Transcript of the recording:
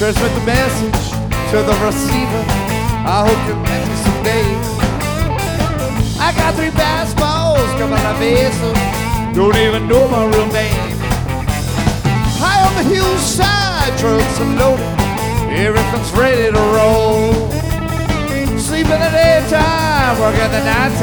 transmit the message to the receiver. I hope you met me someday. I got 3 basketballs coming out of visa. Don't even know my real name. High on the hillside, trucks are loaded. Everything's ready to roll. Sleep in the daytime, work in the nighttime.